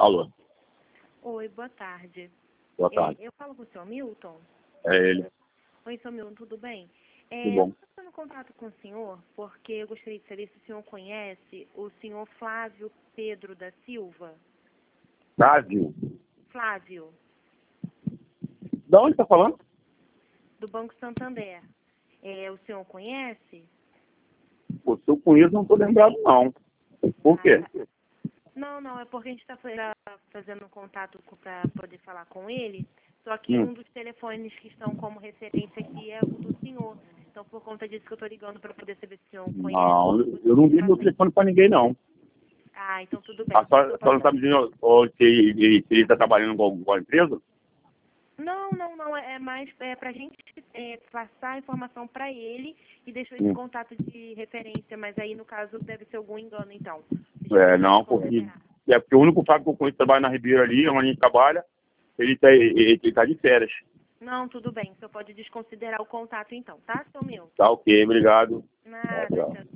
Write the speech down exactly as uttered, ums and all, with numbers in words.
Alô, Oi, boa tarde. boa É, tarde. eu falo com o senhor Milton? É ele. Oi, senhor Milton, tudo bem? É, Tudo eu bom. estou fazendo contato com o senhor porque eu gostaria de saber se o senhor conhece o senhor Flávio Pedro da Silva. Brasil. Flávio, De onde tá falando? do Banco Santander. É, o senhor conhece? Pô, se eu conheço, não tô lembrado, não. Por quê? Ah, tá. Não, não, é porque a gente está fazendo um contato para poder falar com ele, só que Hum. um dos telefones que estão como referência aqui é o do senhor. Então, por conta disso que eu estou ligando para poder saber se o senhor conhece. Não, eu não vi meu telefone pra ninguém, não. Ah, então tudo bem. A senhora, a senhora não tá me dizendo ó, se ele, se ele tá trabalhando com alguma empresa? Não, não, não. É é mais é, para a gente é, passar a informação para ele e deixou esse Hum. contato de referência, mas aí no caso deve ser algum engano, então. É, não, porque, é porque o único Fábio que eu conheço que trabalha na Ribeira ali, onde a gente trabalha, ele tá, ele, ele tá de férias. Não, tudo bem. O senhor pode desconsiderar o contato então, tá, seu Milton? Tá ok, obrigado. Nada, Tá, tchau. tchau.